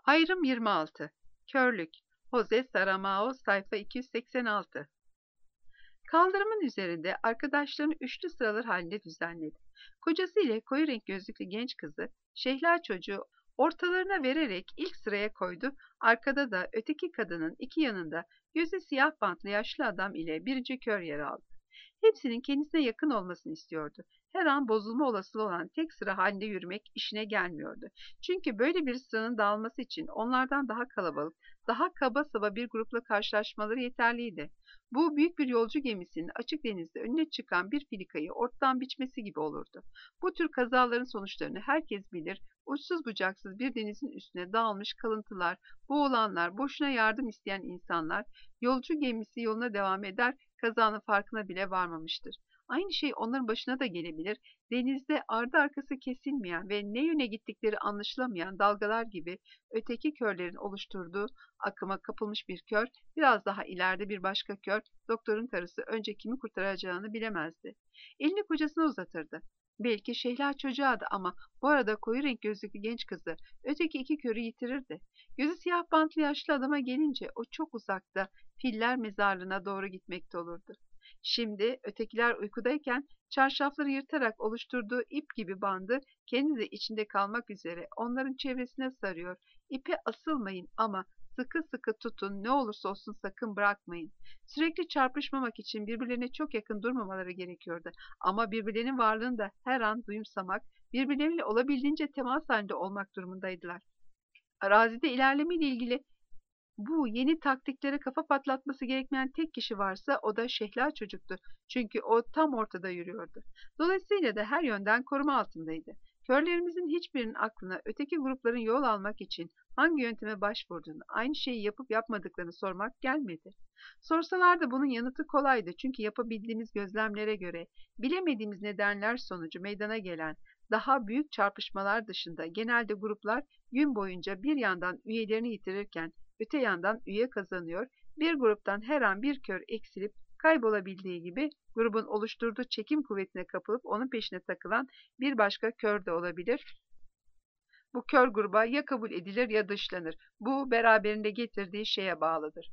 Ayrım 26. Körlük. Jose Saramago sayfa 286. Kaldırımın üzerinde arkadaşlarını üçlü sıralar halinde düzenledi. Kocası ile koyu renk gözlüklü genç kızı, şehla çocuğu ortalarına vererek ilk sıraya koydu. Arkada da öteki kadının iki yanında gözü siyah bantlı yaşlı adam ile birinci kör yer aldı. Hepsinin kendisine yakın olmasını istiyordu. Her an bozulma olasılığı olan tek sıra halinde yürümek işine gelmiyordu. Çünkü böyle bir sıranın dağılması için onlardan daha kalabalık, daha kaba saba bir grupla karşılaşmaları yeterliydi. Bu büyük bir yolcu gemisinin açık denizde önüne çıkan bir filikayı ortadan biçmesi gibi olurdu. Bu tür kazaların sonuçlarını herkes bilir. Uçsuz bucaksız bir denizin üstüne dağılmış kalıntılar, boğulanlar, boşuna yardım isteyen insanlar, yolcu gemisi yoluna devam eder, kazanın farkına bile varmamıştır. Aynı şey onların başına da gelebilir. Denizde ardı arkası kesilmeyen ve ne yöne gittikleri anlaşılamayan dalgalar gibi öteki körlerin oluşturduğu akıma kapılmış bir kör, biraz daha ileride bir başka kör, doktorun karısı önce kimi kurtaracağını bilemezdi. Elini kocasına uzatırdı. Belki Şehla çocuğa da ama bu arada koyu renk gözlüklü genç kızı öteki iki körü yitirirdi. Gözü siyah bantlı yaşlı adama gelince o çok uzakta filler mezarlığına doğru gitmekte olurdu. Şimdi ötekiler uykudayken çarşafları yırtarak oluşturduğu ip gibi bandı kendi de içinde kalmak üzere onların çevresine sarıyor. İpe asılmayın ama sıkı sıkı tutun, ne olursa olsun sakın bırakmayın. Sürekli çarpışmamak için birbirlerine çok yakın durmamaları gerekiyordu. Ama birbirlerinin varlığını da her an duyumsamak, birbirleriyle olabildiğince temas halinde olmak durumundaydılar. Arazide ilerlemeyle ilgili bu yeni taktiklere kafa patlatması gerekmeyen tek kişi varsa o da Şehla çocuktu. Çünkü o tam ortada yürüyordu. Dolayısıyla da her yönden koruma altındaydı. Körlerimizin hiçbirinin aklına öteki grupların yol almak için hangi yönteme başvurduğunu, aynı şeyi yapıp yapmadıklarını sormak gelmedi. Sorsalar da bunun yanıtı kolaydı. Çünkü yapabildiğimiz gözlemlere göre bilemediğimiz nedenler sonucu meydana gelen daha büyük çarpışmalar dışında genelde gruplar gün boyunca bir yandan üyelerini yitirirken öte yandan üye kazanıyor, bir gruptan her an bir kör eksilip kaybolabildiği gibi grubun oluşturduğu çekim kuvvetine kapılıp onun peşine takılan bir başka kör de olabilir. Bu kör gruba ya kabul edilir ya dışlanır. Bu beraberinde getirdiği şeye bağlıdır.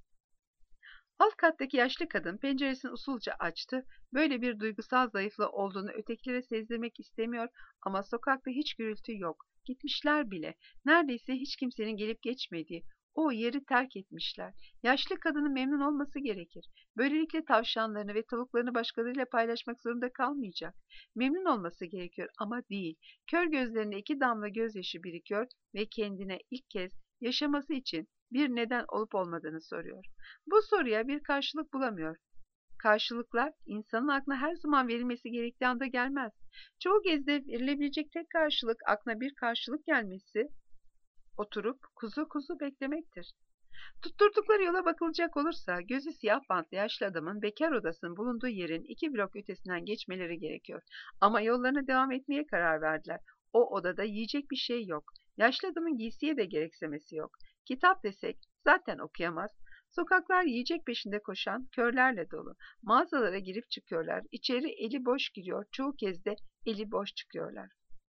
Alt kattaki yaşlı kadın penceresini usulca açtı. Böyle bir duygusal zayıflığı olduğunu ötekilere sezdirmek istemiyor ama sokakta hiç gürültü yok. Gitmişler bile. Neredeyse hiç kimsenin gelip geçmediği, o yeri terk etmişler. Yaşlı kadının memnun olması gerekir. Böylelikle tavşanlarını ve tavuklarını başkalarıyla paylaşmak zorunda kalmayacak. Memnun olması gerekiyor ama değil. Kör gözlerinde iki damla gözyaşı birikiyor ve kendine ilk kez yaşaması için bir neden olup olmadığını soruyor. Bu soruya bir karşılık bulamıyor. Karşılıklar insanın aklına her zaman verilmesi gerektiği anda gelmez. Çoğu kez de verilebilecek tek karşılık aklına bir karşılık gelmesi, oturup kuzu kuzu beklemektir. Tutturdukları yola bakılacak olursa gözü siyah bantlı yaşlı adamın bekar odasının bulunduğu yerin 2 blok ötesinden geçmeleri gerekiyor. Ama yollarına devam etmeye karar verdiler. O odada yiyecek bir şey yok. Yaşlı adamın giysiye de gereksemesi yok. Kitap desek zaten okuyamaz. Sokaklar yiyecek peşinde koşan körlerle dolu. Mağazalara girip çıkıyorlar. İçeri eli boş giriyor. Çoğu kez de eli boş çıkıyorlar.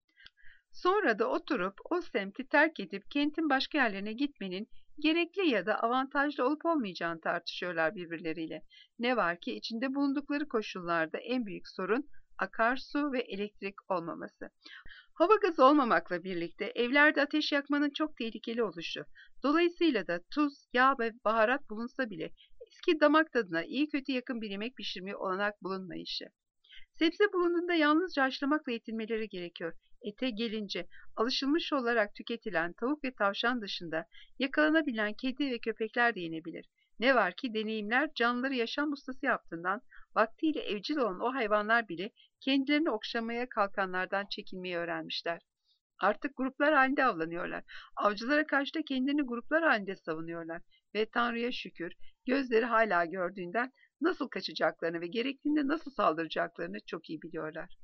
Sonra da oturup o semti terk edip kentin başka yerlerine gitmenin gerekli ya da avantajlı olup olmayacağını tartışıyorlar birbirleriyle. Ne var ki içinde bulundukları koşullarda en büyük sorun akarsu ve elektrik olmaması. Hava gazı olmamakla birlikte evlerde ateş yakmanın çok tehlikeli oluşu. Dolayısıyla da tuz, yağ ve baharat bulunsa bile eski damak tadına iyi kötü yakın bir yemek pişirmeye olanak bulunmayışı. Sebze bulunduğunda yalnızca haşlamakla yetinmeleri gerekiyor. Ete gelince alışılmış olarak tüketilen tavuk ve tavşan dışında yakalanabilen kedi ve köpekler de yenebilir. Ne var ki deneyimler canlıları yaşam ustası yaptığından vaktiyle evcil olan o hayvanlar bile kendilerini okşamaya kalkanlardan çekinmeyi öğrenmişler. Artık gruplar halinde avlanıyorlar. Avcılara karşı da kendilerini gruplar halinde savunuyorlar. Ve Tanrı'ya şükür gözleri hala gördüğünden nasıl kaçacaklarını ve gerektiğinde nasıl saldıracaklarını çok iyi biliyorlar.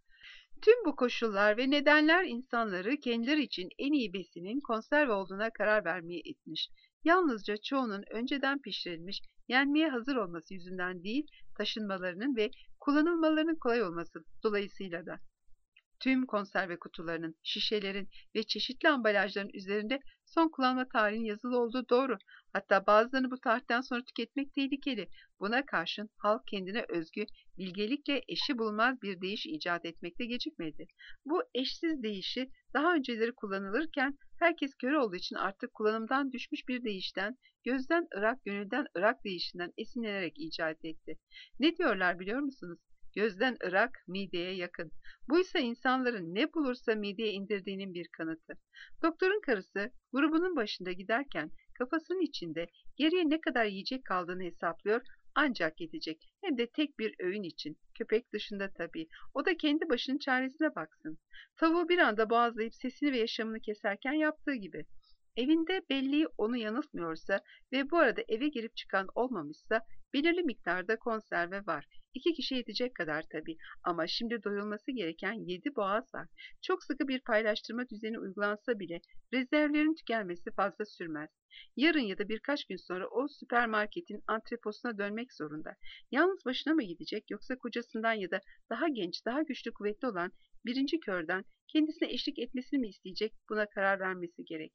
Tüm bu koşullar ve nedenler insanları kendileri için en iyi besinin konserve olduğuna karar vermeye itmiş. Yalnızca çoğunun önceden pişirilmiş, yenmeye hazır olması yüzünden değil, taşınmalarının ve kullanılmalarının kolay olması dolayısıyla da. Tüm konserve kutularının, şişelerin ve çeşitli ambalajların üzerinde son kullanma tarihinin yazılı olduğu doğru. Hatta bazılarını bu tarihten sonra tüketmek tehlikeli. Buna karşın halk kendine özgü, bilgelikle eşi bulunmaz bir deyiş icat etmekte gecikmedi. Bu eşsiz deyişi daha önceleri kullanılırken herkes kör olduğu için artık kullanımdan düşmüş bir deyişten, gözden ırak, gönülden ırak deyişinden esinlenerek icat etti. Ne diyorlar biliyor musunuz? Gözden ırak, mideye yakın. Buysa insanların ne bulursa mideye indirdiğinin bir kanıtı. Doktorun karısı grubunun başında giderken kafasının içinde geriye ne kadar yiyecek kaldığını hesaplıyor, ancak yetecek. Hem de tek bir öğün için. Köpek dışında tabii. O da kendi başının çaresine baksın. Tavuğu bir anda boğazlayıp sesini ve yaşamını keserken yaptığı gibi. Evinde belleği onu yanıltmıyorsa ve bu arada eve girip çıkan olmamışsa belirli miktarda konserve var. 2 kişi yetecek kadar tabii. Ama şimdi doyulması gereken 7 boğaz var. Çok sıkı bir paylaştırma düzeni uygulansa bile rezervlerin tükenmesi fazla sürmez. Yarın ya da birkaç gün sonra o süpermarketin antreposuna dönmek zorunda. Yalnız başına mı gidecek yoksa kocasından ya da daha genç, daha güçlü, kuvvetli olan birinci körden kendisine eşlik etmesini mi isteyecek, buna karar vermesi gerek.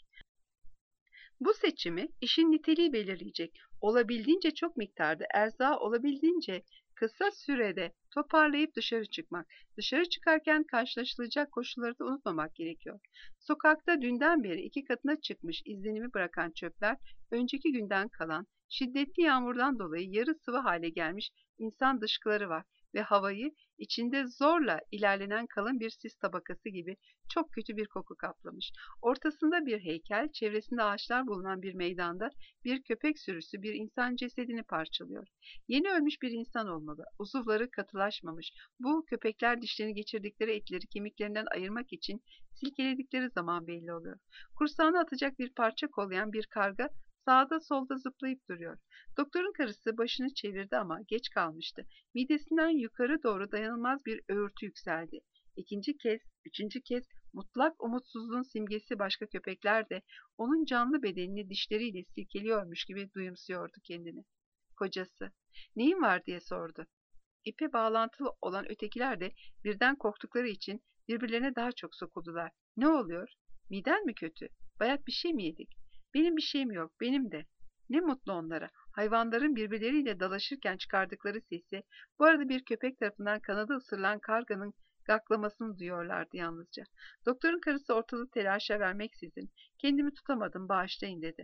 Bu seçimi işin niteliği belirleyecek. Olabildiğince çok miktarda erzağı olabildiğince kısa sürede toparlayıp dışarı çıkmak. Dışarı çıkarken karşılaşılacak koşulları da unutmamak gerekiyor. Sokakta dünden beri 2 katına çıkmış izlenimi bırakan çöpler, önceki günden kalan, şiddetli yağmurdan dolayı yarı sıvı hale gelmiş insan dışkıları var ve havayı içinde zorla ilerlenen kalın bir sis tabakası gibi çok kötü bir koku kaplamış. Ortasında bir heykel, çevresinde ağaçlar bulunan bir meydanda bir köpek sürüsü bir insan cesedini parçalıyor. Yeni ölmüş bir insan olmalı. Uzuvları katılaşmamış. Bu köpekler dişlerini geçirdikleri etleri kemiklerinden ayırmak için silkeledikleri zaman belli oluyor. Kursağına atacak bir parça kollayan bir karga sağda solda zıplayıp duruyor. Doktorun karısı başını çevirdi ama geç kalmıştı. Midesinden yukarı doğru dayanılmaz bir öğürtü yükseldi. İkinci kez, üçüncü kez mutlak umutsuzluğun simgesi başka köpekler de onun canlı bedenini dişleriyle silkeliyormuş gibi duyumsuyordu kendini. Kocası, neyin var diye sordu. İpe bağlantılı olan ötekiler de birden korktukları için birbirlerine daha çok sokuldular. Ne oluyor? Miden mi kötü? Bayat bir şey mi yedik? Benim bir şeyim yok, benim de. Ne mutlu onlara. Hayvanların birbirleriyle dalaşırken çıkardıkları sesi, bu arada bir köpek tarafından kanadı ısırılan karganın gaklamasını duyuyorlardı yalnızca. Doktorun karısı ortalığı telaşa vermeksizin, kendimi tutamadım, bağışlayın dedi.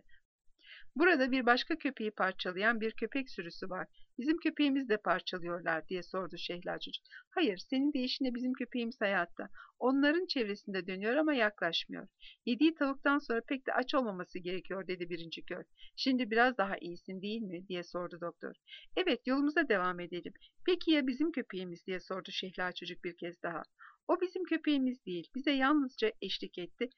Burada bir başka köpeği parçalayan bir köpek sürüsü var. Bizim köpeğimizi de parçalıyorlar diye sordu Şehla çocuk. Hayır, senin deyişinle bizim köpeğimiz hayatta. Onların çevresinde dönüyor ama yaklaşmıyor. Yediği tavuktan sonra pek de aç olmaması gerekiyor dedi birinci kör. Şimdi biraz daha iyisin değil mi diye sordu doktor. Evet, yolumuza devam edelim. Peki ya bizim köpeğimiz diye sordu Şehla çocuk bir kez daha. O bizim köpeğimiz değil. Bize yalnızca eşlik etti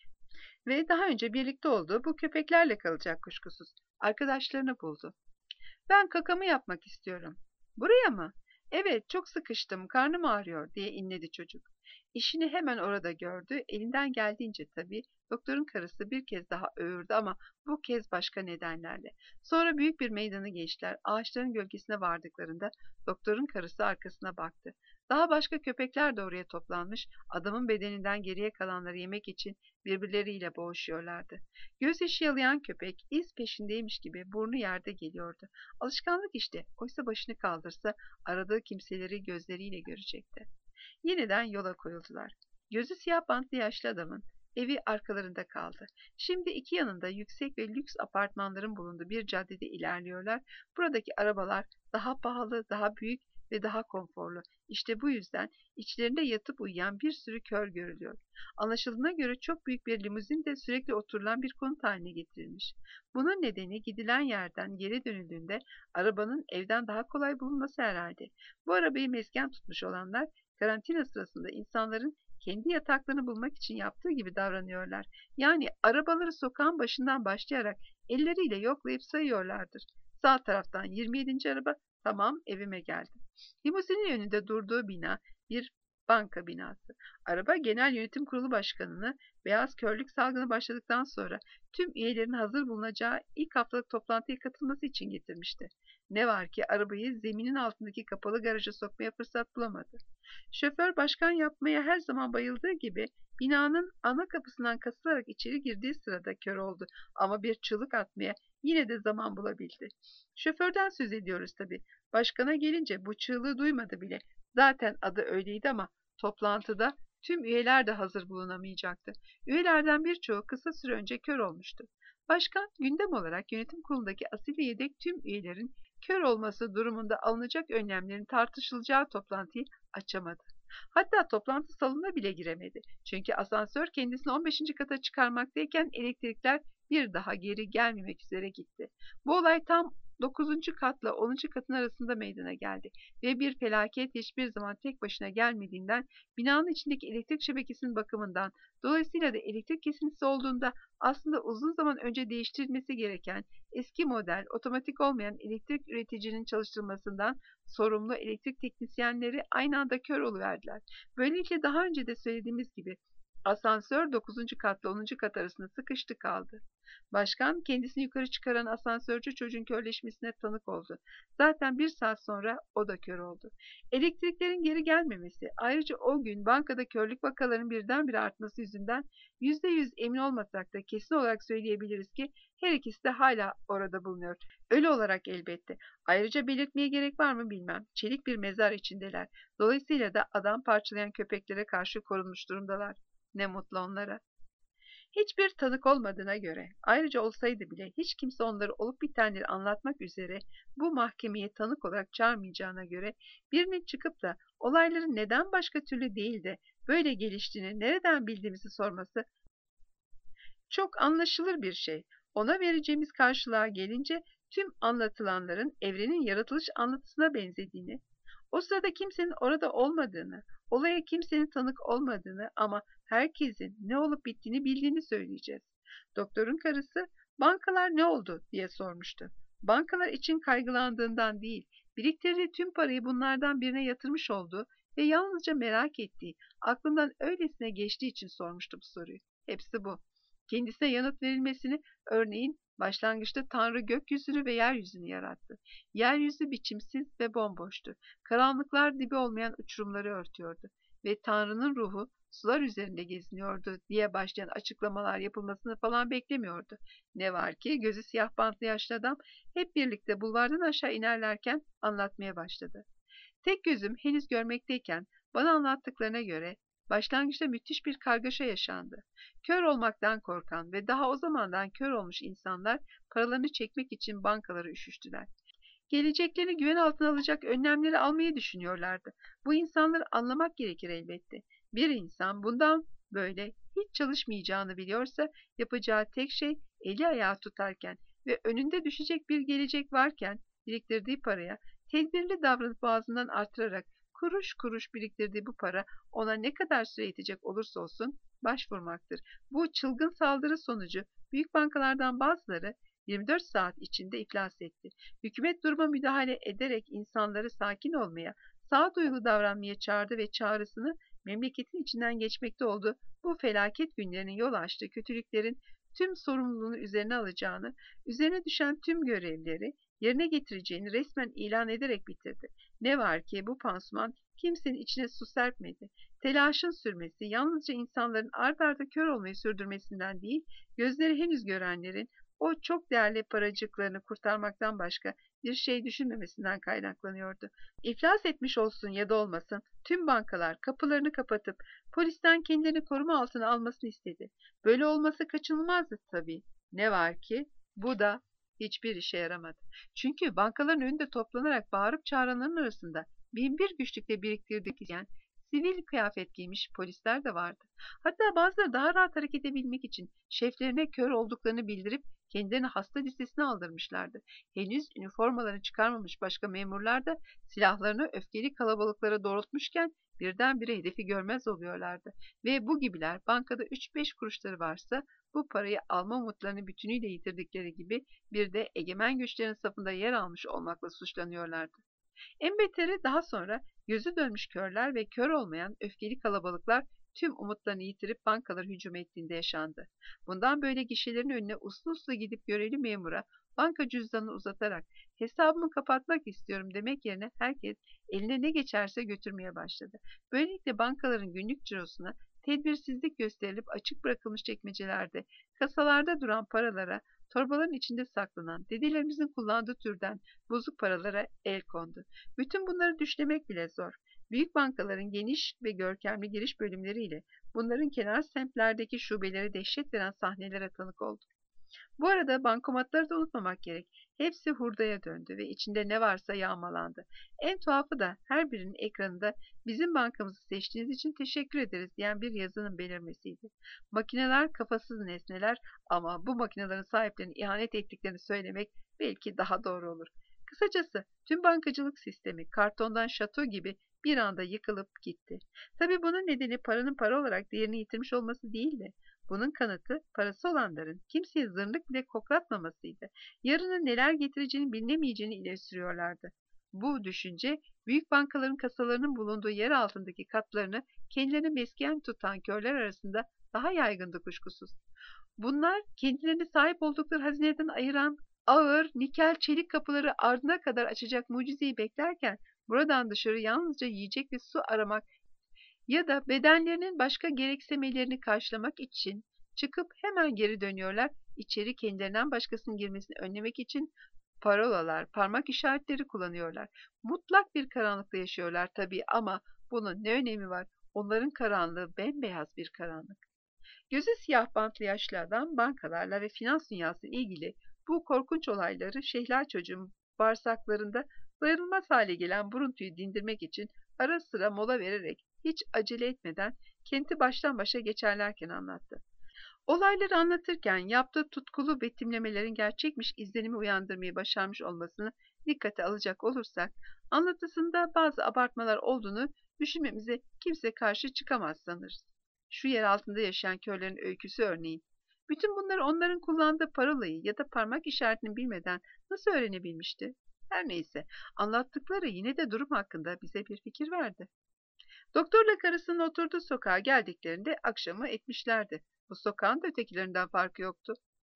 ve daha önce birlikte olduğu bu köpeklerle kalacak kuşkusuz. Arkadaşlarını buldu. Ben kakamı yapmak istiyorum. Buraya mı? Evet, çok sıkıştım, karnım ağrıyor diye inledi çocuk. İşini hemen orada gördü. Elinden geldiğince tabii doktorun karısı bir kez daha öğürdü ama bu kez başka nedenlerle. Sonra büyük bir meydanı geçtiler. Ağaçların gölgesine vardıklarında doktorun karısı arkasına baktı. Daha başka köpekler de oraya toplanmış, adamın bedeninden geriye kalanları yemek için birbirleriyle boğuşuyorlardı. Gözyaşı yalayan köpek iz peşindeymiş gibi burnu yerde geliyordu. Alışkanlık işte. Oysa başını kaldırsa aradığı kimseleri gözleriyle görecekti. Yeniden yola koyuldular. Gözü siyah bantlı yaşlı adamın evi arkalarında kaldı. Şimdi iki yanında yüksek ve lüks apartmanların bulunduğu bir caddede ilerliyorlar. Buradaki arabalar daha pahalı, daha büyük ve daha konforlu. İşte bu yüzden içlerinde yatıp uyuyan bir sürü kör görülüyor. Anlaşıldığına göre çok büyük bir limuzin de sürekli oturulan bir konut haline getirilmiş. Bunun nedeni gidilen yerden geri dönüldüğünde arabanın evden daha kolay bulunması herhalde. Bu arabayı mesken tutmuş olanlar karantina sırasında insanların kendi yataklarını bulmak için yaptığı gibi davranıyorlar. Yani arabaları sokağın başından başlayarak elleriyle yoklayıp sayıyorlardır. Sağ taraftan 27. araba, tamam, evime geldim. Limuzinin önünde durduğu bina bir Banka binası. Araba Genel Yönetim Kurulu Başkanı'nı beyaz körlük salgını başladıktan sonra tüm üyelerin hazır bulunacağı ilk haftalık toplantıya katılması için getirmişti. Ne var ki arabayı zeminin altındaki kapalı garaja sokmaya fırsat bulamadı. Şoför başkan yapmaya her zaman bayıldığı gibi binanın ana kapısından kasılarak içeri girdiği sırada kör oldu ama bir çığlık atmaya yine de zaman bulabildi. Şoförden söz ediyoruz tabii. Başkana gelince bu çığlığı duymadı bile. Zaten adı öyleydi ama toplantıda tüm üyeler de hazır bulunamayacaktı. Üyelerden birçoğu kısa süre önce kör olmuştu. Başkan gündem olarak yönetim kurulundaki asil ve yedek tüm üyelerin kör olması durumunda alınacak önlemlerin tartışılacağı toplantıyı açamadı. Hatta toplantı salonuna bile giremedi. Çünkü asansör kendisini 15. kata çıkarmaktayken elektrikler bir daha geri gelmemek üzere gitti. Bu olay tam 9. katla 10. katın arasında meydana geldi ve bir felaket hiçbir zaman tek başına gelmediğinden binanın içindeki elektrik şebekesinin bakımından, dolayısıyla da elektrik kesintisi olduğunda aslında uzun zaman önce değiştirilmesi gereken eski model otomatik olmayan elektrik üreticinin çalıştırılmasından sorumlu elektrik teknisyenleri aynı anda kör oluverdiler. Böylelikle daha önce de söylediğimiz gibi asansör 9. katla 10. kat arasında sıkıştı kaldı. Başkan kendisini yukarı çıkaran asansörcü çocuğun körleşmesine tanık oldu. Zaten bir saat sonra o da kör oldu. Elektriklerin geri gelmemesi, ayrıca o gün bankada körlük vakalarının birdenbire artması yüzünden %100 emin olmasak da kesin olarak söyleyebiliriz ki her ikisi de hala orada bulunuyor. Ölü olarak elbette. Ayrıca belirtmeye gerek var mı bilmem. Çelik bir mezar içindeler. Dolayısıyla da adam parçalayan köpeklere karşı korunmuş durumdalar. Ne mutlu onlara. Hiçbir tanık olmadığına göre, ayrıca olsaydı bile hiç kimse onları olup bitenleri anlatmak üzere bu mahkemeye tanık olarak çağırmayacağına göre birinin çıkıp da olayların neden başka türlü değil de böyle geliştiğini nereden bildiğimizi sorması çok anlaşılır bir şey. Ona vereceğimiz karşılığa gelince tüm anlatılanların evrenin yaratılış anlatısına benzediğini, o sırada kimsenin orada olmadığını, olaya kimsenin tanık olmadığını ama herkesin ne olup bittiğini bildiğini söyleyeceğiz. Doktorun karısı, bankalar ne oldu diye sormuştu. Bankalar için kaygılandığından değil, biriktirdiği tüm parayı bunlardan birine yatırmış olduğu ve yalnızca merak ettiği, aklından öylesine geçtiği için sormuştu bu soruyu. Hepsi bu. Kendisine yanıt verilmesini, örneğin başlangıçta Tanrı gökyüzünü ve yeryüzünü yarattı. Yeryüzü biçimsiz ve bomboştu. Karanlıklar dibi olmayan uçurumları örtüyordu ve Tanrı'nın ruhu sular üzerinde geziniyordu diye başlayan açıklamalar yapılmasını falan beklemiyordu. Ne var ki gözü siyah bantlı yaşlı adam hep birlikte bulvardan aşağı inerlerken anlatmaya başladı. Tek gözüm henüz görmekteyken bana anlattıklarına göre başlangıçta müthiş bir kargaşa yaşandı. Kör olmaktan korkan ve daha o zamandan kör olmuş insanlar paralarını çekmek için bankalara üşüştüler. Geleceklerini güven altına alacak önlemleri almayı düşünüyorlardı. Bu insanları anlamak gerekir elbette. Bir insan bundan böyle hiç çalışmayacağını biliyorsa yapacağı tek şey eli ayağı tutarken ve önünde düşecek bir gelecek varken biriktirdiği paraya tedbirli davranıp ağzından artırarak kuruş kuruş biriktirdiği bu para ona ne kadar süre yetecek olursa olsun başvurmaktır. Bu çılgın saldırı sonucu büyük bankalardan bazıları 24 saat içinde iflas etti. Hükümet duruma müdahale ederek insanları sakin olmaya, sağduyulu davranmaya çağırdı ve çağrısını memleketin içinden geçmekte olduğu bu felaket günlerinin yol açtığı kötülüklerin tüm sorumluluğunu üzerine alacağını, üzerine düşen tüm görevleri yerine getireceğini resmen ilan ederek bitirdi. Ne var ki bu pansuman kimsenin içine su serpmedi. Telaşın sürmesi yalnızca insanların art arda kör olmayı sürdürmesinden değil, gözleri henüz görenlerin o çok değerli paracıklarını kurtarmaktan başka bir şey düşünmemesinden kaynaklanıyordu. İflas etmiş olsun ya da olmasın, tüm bankalar kapılarını kapatıp polisten kendilerini koruma altına almasını istedi. Böyle olması kaçınılmazdı tabii. Ne var ki bu da hiçbir işe yaramadı. Çünkü bankaların önünde toplanarak bağırıp çağıranların arasında binbir güçlükle biriktirdik diyen sivil kıyafet giymiş polisler de vardı. Hatta bazıları daha rahat hareket edebilmek için şeflerine kör olduklarını bildirip kendilerini hasta listesine aldırmışlardı. Henüz üniformalarını çıkarmamış başka memurlar da silahlarını öfkeli kalabalıklara doğrultmuşken birdenbire hedefi görmez oluyorlardı. Ve bu gibiler bankada 3-5 kuruşları varsa bu parayı alma umutlarını bütünüyle yitirdikleri gibi bir de egemen güçlerin safında yer almış olmakla suçlanıyorlardı. En beteri daha sonra gözü dönmüş körler ve kör olmayan öfkeli kalabalıklar tüm umutlarını yitirip bankalara hücum ettiğinde yaşandı. Bundan böyle gişelerin önüne uslu uslu gidip görevli memura banka cüzdanını uzatarak hesabımı kapatmak istiyorum demek yerine herkes eline ne geçerse götürmeye başladı. Böylelikle bankaların günlük cirosuna tedbirsizlik gösterilip açık bırakılmış çekmecelerde, kasalarda duran paralara, torbaların içinde saklanan, dedelerimizin kullandığı türden bozuk paralara el kondu. Bütün bunları düşlemek bile zor. Büyük bankaların geniş ve görkemli giriş bölümleriyle bunların kenar semtlerdeki şubeleri dehşet veren sahnelere tanık olduk. Bu arada bankomatları da unutmamak gerek. Hepsi hurdaya döndü ve içinde ne varsa yağmalandı. En tuhafı da her birinin ekranında bizim bankamızı seçtiğiniz için teşekkür ederiz diyen bir yazının belirmesiydi. Makineler kafasız nesneler ama bu makinelerin sahiplerine ihanet ettiklerini söylemek belki daha doğru olur. Kısacası tüm bankacılık sistemi kartondan şato gibi bir anda yıkılıp gitti. Tabii bunun nedeni paranın para olarak değerini yitirmiş olması değildi. Bunun kanıtı parası olanların kimseye zırnık bile koklatmamasıydı. Yarının neler getireceğini bilinemeyeceğini ileri sürüyorlardı. Bu düşünce büyük bankaların kasalarının bulunduğu yer altındaki katlarını kendilerine mesken tutan körler arasında daha yaygındı kuşkusuz. Bunlar kendilerini sahip oldukları hazineden ayıran ağır, nikel, çelik kapıları ardına kadar açacak mucizeyi beklerken buradan dışarı yalnızca yiyecek ve su aramak ya da bedenlerinin başka gereksinimlerini karşılamak için çıkıp hemen geri dönüyorlar. İçeri kendilerinden başkasının girmesini önlemek için parolalar, parmak işaretleri kullanıyorlar. Mutlak bir karanlıkta yaşıyorlar tabii ama bunun ne önemi var? Onların karanlığı bembeyaz bir karanlık. Gözü siyah bantlı yaşlı adam bankalarla ve finans dünyası ile ilgili bu korkunç olayları şeyhler çocuğun bağırsaklarında dayanılmaz hale gelen buruntuyu dindirmek için ara sıra mola vererek hiç acele etmeden kenti baştan başa geçerlerken anlattı. Olayları anlatırken yaptığı tutkulu betimlemelerin gerçekmiş izlenimi uyandırmayı başarmış olmasını dikkate alacak olursak, anlatısında bazı abartmalar olduğunu düşünmemize kimse karşı çıkamaz sanırız. Şu yer altında yaşayan körlerin öyküsü örneğin. Bütün bunları onların kullandığı parolayı ya da parmak işaretini bilmeden nasıl öğrenebilmişti? Her neyse, anlattıkları yine de durum hakkında bize bir fikir verdi. Doktorla karısının oturduğu sokağa geldiklerinde akşamı etmişlerdi. Bu sokağın da ötekilerinden farkı yoktu.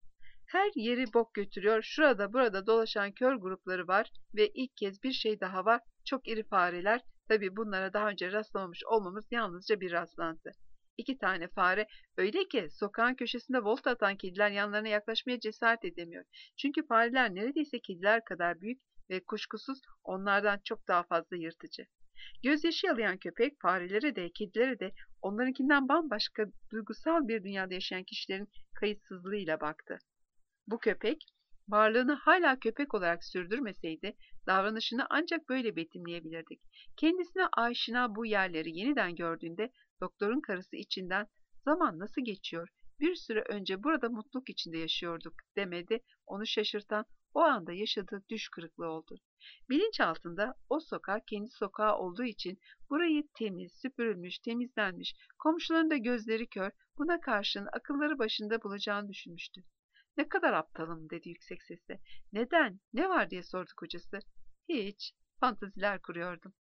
Her yeri bok götürüyor, şurada burada dolaşan kör grupları var ve ilk kez bir şey daha var, çok iri fareler. Tabii bunlara daha önce rastlamamış olmamız yalnızca bir rastlantı. 2 tane fare, öyle ki sokağın köşesinde volta atan kediler yanlarına yaklaşmaya cesaret edemiyor. Çünkü fareler neredeyse kediler kadar büyük ve kuşkusuz onlardan çok daha fazla yırtıcı. Gözyaşı yalayan köpek farelere de kedilere de onlarınkinden bambaşka duygusal bir dünyada yaşayan kişilerin kayıtsızlığıyla baktı. Bu köpek varlığını hala köpek olarak sürdürmeseydi davranışını ancak böyle betimleyebilirdik. Kendisine aşina bu yerleri yeniden gördüğünde doktorun karısı içinden zaman nasıl geçiyor? Bir süre önce burada mutluluk içinde yaşıyorduk demedi. Onu şaşırtan o anda yaşadığı düş kırıklığı oldu. Bilinç altında o sokak kendi sokağı olduğu için burayı temiz, süpürülmüş, temizlenmiş, komşuların da gözleri kör, buna karşın akılları başında bulacağını düşünmüştü. Ne kadar aptalım dedi yüksek sesle. Neden? Ne var diye sordu kocası. Hiç. Fantaziler kuruyordum.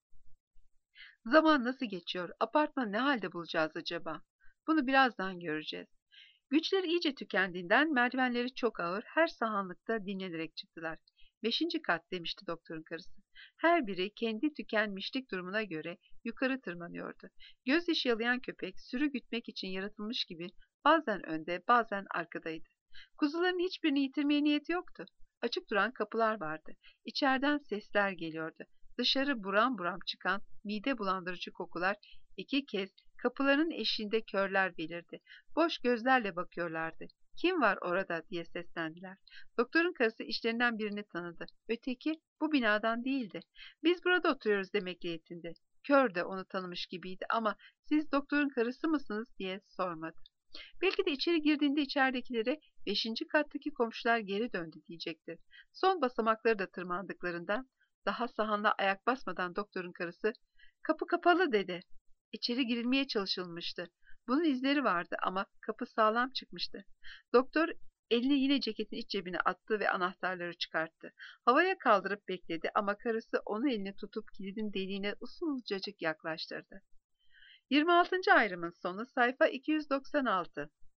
Zaman nasıl geçiyor? Apartmanı ne halde bulacağız acaba? Bunu birazdan göreceğiz. Güçleri iyice tükendiğinden merdivenleri çok ağır, her sahanlıkta dinlenerek çıktılar. 5. kat demişti doktorun karısı. Her biri kendi tükenmişlik durumuna göre yukarı tırmanıyordu. Gözyaşı yalayan köpek sürü gütmek için yaratılmış gibi bazen önde bazen arkadaydı. Kuzuların hiçbirini yitirmeye niyeti yoktu. Açık duran kapılar vardı. İçeriden sesler geliyordu. Dışarı buram buram çıkan mide bulandırıcı kokular 2 kez kapıların eşiğinde körler belirdi. Boş gözlerle bakıyorlardı. Kim var orada diye seslendiler. Doktorun karısı işlerinden birini tanıdı. Öteki bu binadan değildi. Biz burada oturuyoruz demekle yetindi. Kör de onu tanımış gibiydi ama siz doktorun karısı mısınız diye sormadı. Belki de içeri girdiğinde içeridekilere 5. kattaki komşular geri döndü diyecektir. Son basamakları da tırmandıklarında daha sahanda ayak basmadan doktorun karısı kapı kapalı dedi. İçeri girilmeye çalışılmıştı. Bunun izleri vardı ama kapı sağlam çıkmıştı. Doktor Elini yine ceketin iç cebine attı ve anahtarları çıkarttı. Havaya kaldırıp bekledi ama karısı onu elini tutup kilidin deliğine usulcacık yaklaştırdı. 26. ayrımın sonu sayfa 296.